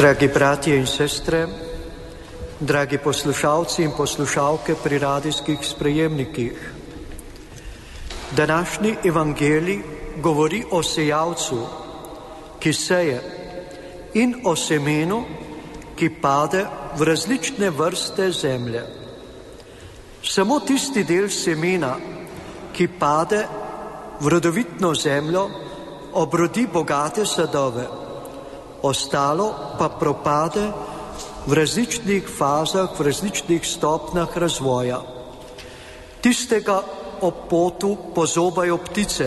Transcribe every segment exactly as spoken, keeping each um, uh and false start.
Dragi bratje in sestre, dragi poslušalci in poslušalke pri radijskih sprejemnikih. Današnji evangelij govori o sejalcu, ki seje, in o semenu, ki pade v različne vrste zemlje. Samo tisti del semena, ki pade v rodovitno zemljo, obrodi bogate sadove, ostalo pa propade v različnih fazah, v različnih stopnjah razvoja. Tistega ob potu pozobajo ptice,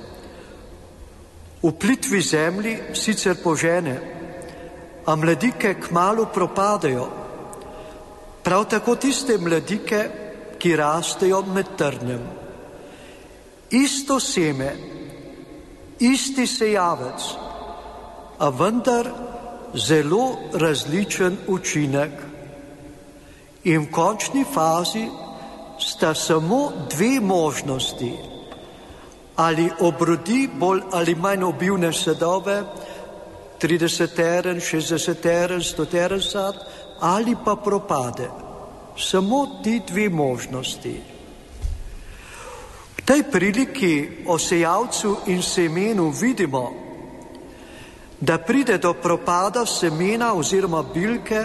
v plitvi zemlji sicer požene, a mladike kmalu propadajo. Prav tako tiste mladike, ki rastejo med trnjem. Isto seme, isti sejavec, a vendar zelo različen učinek. In v končni fazi sta samo dve možnosti. Ali obrodi bolj ali manj obilne sadove, trideseteren, šestdeseteren, stoteren sad, ali pa propade. Samo ti dve možnosti. V tej priliki o sejalcu in semenu vidimo, da pride do propada semena oziroma bilke,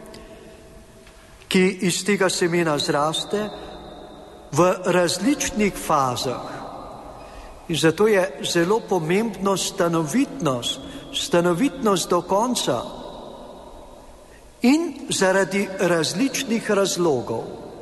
ki iz tega semena zraste, v različnih fazah. In zato je zelo pomembno stanovitnost, stanovitnost do konca. In zaradi različnih razlogov.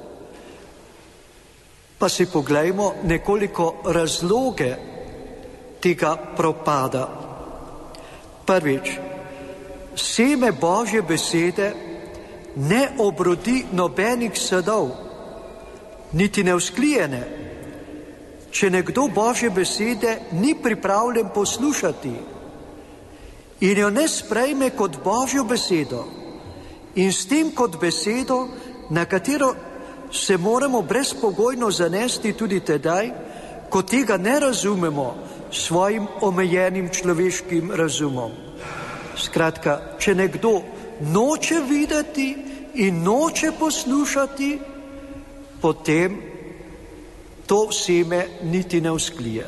Pa si poglejmo nekoliko razloge tega propada. Prvič, seme Božje besede ne obrodi nobenih sadov, niti ne vzklijene. Če nekdo Božje besede ni pripravljen poslušati in jo ne sprejme kot Božjo besedo in s tem kot besedo, na katero se moramo brezpogojno zanesti tudi tedaj, ko tega ne razumemo svojim omejenim človeškim razumom. Skratka, če nekdo noče videti in noče poslušati, potem to seme niti ne vzklije.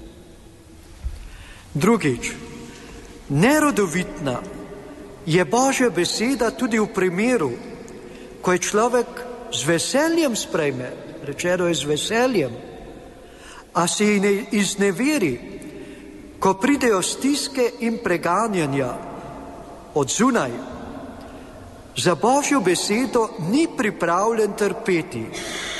Drugič, nerodovitna je Božja beseda tudi v primeru, ko je človek z veseljem sprejme, rečeno je z veseljem, a se ji ne izneveri, ko pridejo stiske in preganjanja od zunaj. Za Božjo besedo ni pripravljen trpeti.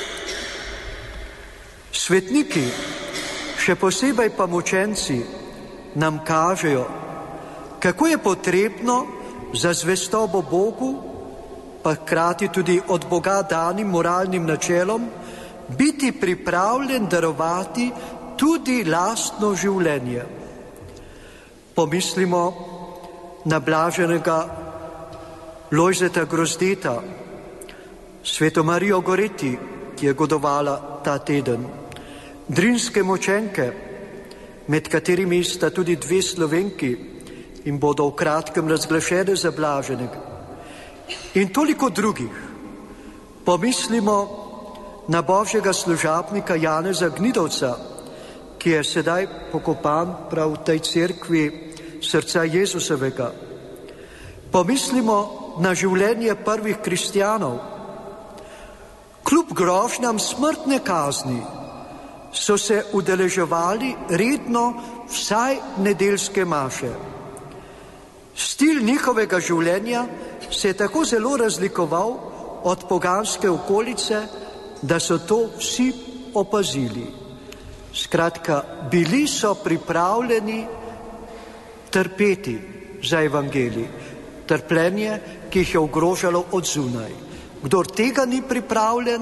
Svetniki, še posebej pa mučenci, nam kažejo, kako je potrebno za zvestobo Bogu, pa hkrati tudi od Boga danim moralnim načelom, biti pripravljen darovati tudi lastno življenje. Pomislimo na blaženega Lojzeta Grozdeta, sveto Marijo Goreti, ki je godovala ta teden, drinske mučenke, med katerimi sta tudi dve Slovenki in bodo v kratkem razglašene za blaženega. In toliko drugih. Pomislimo na Božjega služabnika Janeza Gnidovca, ki je sedaj pokopan prav v tej cerkvi srca Jezusovega. Pomislimo na življenje prvih kristjanov. Kljub grožnjam smrtne kazni so se udeleževali redno vsaj nedeljske maše. Stil njihovega življenja se je tako zelo razlikoval od poganske okolice, da so to vsi opazili. Skratka, bili so pripravljeni trpeti za evangelij, trpljenje, ki jih je ogrožalo od zunaj. Kdor tega ni pripravljen,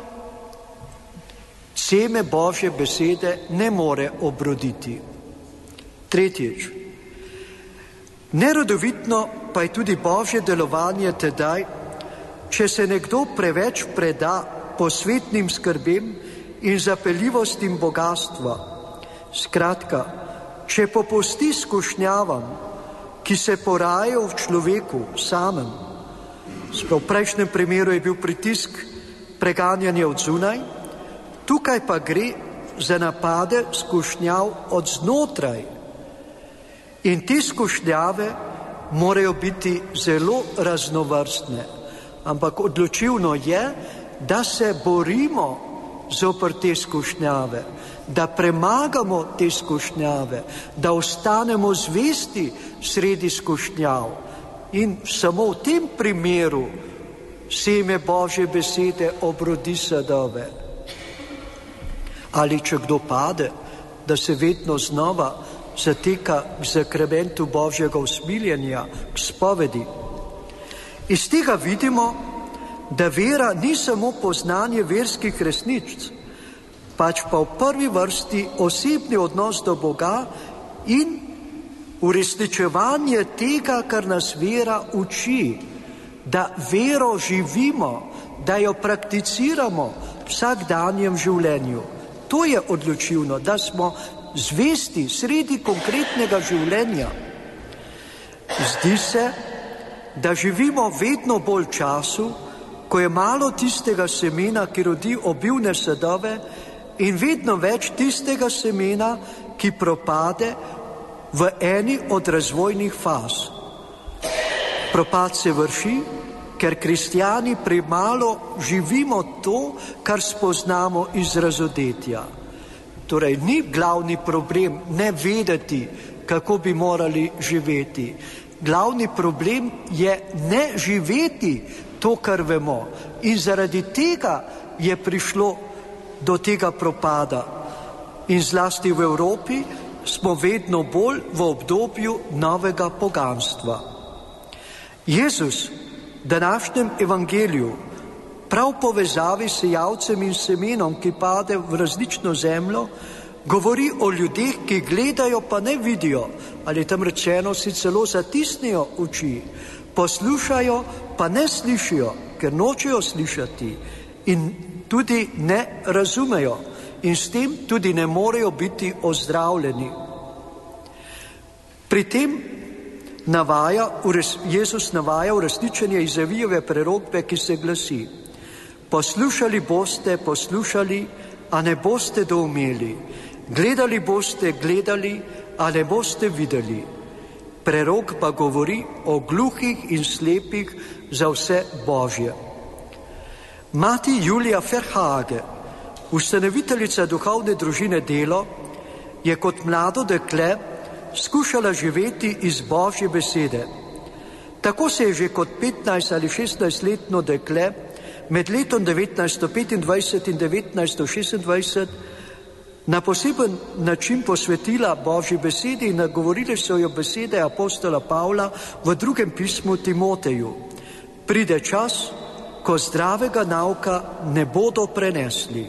seme Božje besede ne more obroditi. Tretjič, nerodovitno pa je tudi Božje delovanje tedaj, če se nekdo preveč preda posvetnim skrbem in zapeljivostim bogatstva. Skratka, če popusti skušnjavam, ki se porajajo v človeku samem. V prejšnjem primeru je bil pritisk preganjanja od zunaj, tukaj pa gre za napade skušnjav od znotraj. In te skušnjave morajo biti zelo raznovrstne, ampak odločilno je, da se borimo zoper te skušnjave, da premagamo te skušnjave, da ostanemo zvesti sredi skušnjav. In samo v tem primeru seme Božje besede obrodi sadove. Ali če kdo pade, da se vedno znova zateka k zakramentu Božjega usmiljenja, k spovedi. Iz tega vidimo, da vera ni samo poznanje verskih resnic, pač pa v prvi vrsti osebni odnos do Boga in uresničevanje tega, kar nas vera uči, da vero živimo, da jo prakticiramo v vsakdanjem življenju. To je odločilno, da smo zvesti sredi konkretnega življenja. Zdi se, da živimo vedno bolj v času, ko je malo tistega semena, ki rodi obilne sadove, in vedno več tistega semena, ki propade v eni od razvojnih faz. Propad se vrši, ker kristjani premalo živimo to, kar spoznamo iz razodetja. Torej, ni glavni problem ne vedeti, kako bi morali živeti. Glavni problem je ne živeti to, kar vemo. In zaradi tega je prišlo do tega propada. In zlasti v Evropi smo vedno bolj v obdobju novega poganstva. Jezus v današnjem evangeliju prav povezavi s sejalcem in semenom, ki pade v različno zemljo, govori o ljudeh, ki gledajo pa ne vidijo, ali tam rečeno si celo zatisnejo oči, poslušajo pa ne slišijo, ker nočejo slišati in tudi ne razumejo in s tem tudi ne morejo biti ozdravljeni. Pri tem navaja, Jezus navaja uresničenje Izajijeve prerokbe, ki se glasi: poslušali boste, poslušali, a ne boste doumeli. Gledali boste, gledali, a ne boste videli. Prerok pa govori o gluhih in slepih za vse Božje. Mati Julija Ferhage, ustanoviteljica duhovne družine Delo, je kot mlado dekle skušala živeti iz Božje besede. Tako se je že kot petnajst ali šestnajstletno dekle med letom devetnajststo petindvajset in devetnajststo šestindvajset na poseben način posvetila Božji besedi in nagovorile so jo besede apostola Pavla v drugem pismu Timoteju. Pride čas, ko zdravega nauka ne bodo prenesli.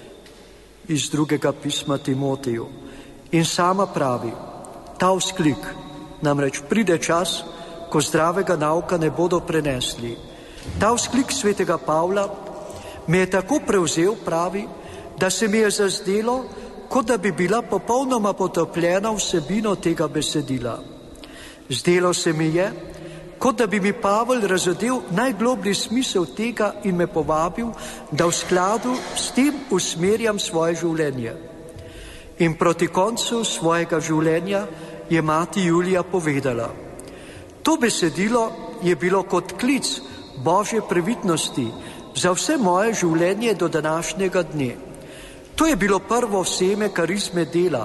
Iz drugega pisma Timoteju. In sama pravi, ta vzklik, namreč pride čas, ko zdravega nauka ne bodo prenesli. Ta vzklik svetega Pavla me je tako prevzel, pravi, da se mi je zazdelo, kot da bi bila popolnoma potopljena vsebino tega besedila. Zdelo se mi je, kot da bi mi Pavel razodel najgloblji smisel tega in me povabil, da v skladu s tem usmerjam svoje življenje. In proti koncu svojega življenja je mati Julija povedala: to besedilo je bilo kot klic Božje previdnosti za vse moje življenje do današnjega dne. To je bilo prvo seme karizme Dela.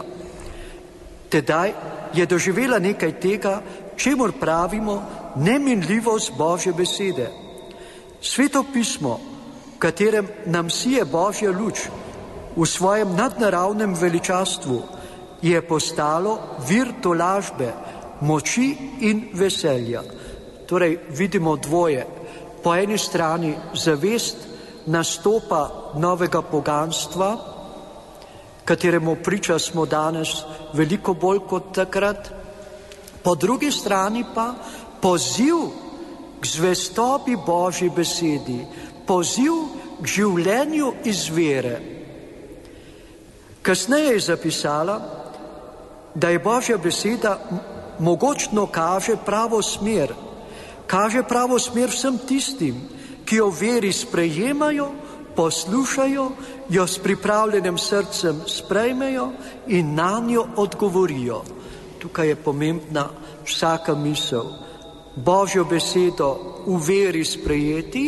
Tedaj je doživela nekaj tega, čemur pravimo neminljivost Božje besede. Sveto pismo, v katerem nam sije Božja luč v svojem nadnaravnem veličastvu, je postalo vir tolažbe, moči in veselja. Torej vidimo dvoje. Po eni strani zavest nastopa novega poganstva, kateremu priča smo danes veliko bolj kot takrat. Po drugi strani pa poziv k zvestobi Božji besedi, poziv k življenju iz vere. Kasneje je zapisala, da je Božja beseda mogočno kaže pravo smer. Kaže pravo smer vsem tistim, ki jo v veri sprejemajo, poslušajo, jo s pripravljenim srcem sprejmejo in na njo odgovorijo. Tukaj je pomembna vsaka misel. Božjo besedo v veri sprejeti,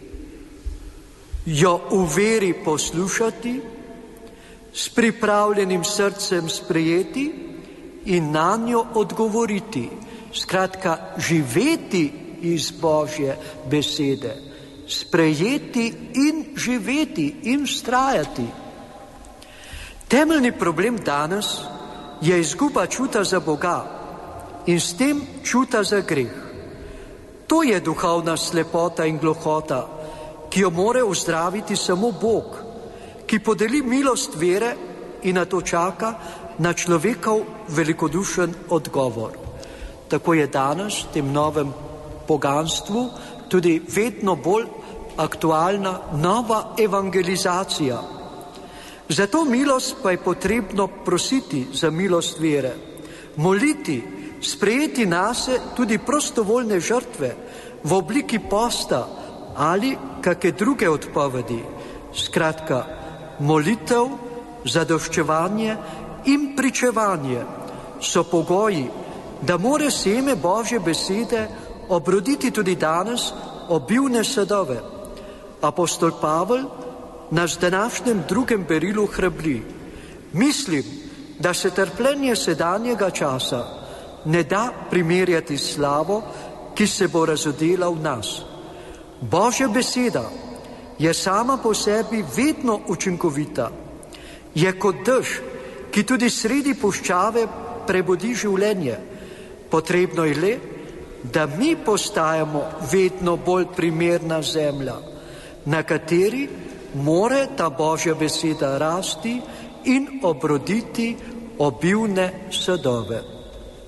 jo v veri poslušati, s pripravljenim srcem sprejeti in na njo odgovoriti. Skratka, živeti iz Božje besede, sprejeti in živeti in vztrajati. Temeljni problem danes je izguba čuta za Boga in s tem čuta za greh. To je duhovna slepota in gluhota, ki jo more uzdraviti samo Bog, ki podeli milost vere in na to čaka na človekov velikodušen odgovor. Tako je danes v tem novem poganstvu tudi vedno bolj aktualna nova evangelizacija. Za to milost pa je potrebno prositi za milost vere, moliti, sprejeti nase tudi prostovoljne žrtve v obliki posta ali kakšne druge odpovedi. Skratka, molitev, zadoščevanje in pričevanje so pogoji, da more seme Božje besede obroditi tudi danes obilne sadove. Apostol Pavel nas v današnjem drugem berilu hrabri. Mislim, da se trpljenje sedanjega časa ne da primerjati s slavo, ki se bo razodela v nas. Božja beseda je sama po sebi vedno učinkovita. Je kot dež, ki tudi sredi puščave prebudi življenje. Potrebno je le, da mi postajamo vedno bolj primerna zemlja, na kateri more ta Božja beseda rasti in obroditi obilne sadove.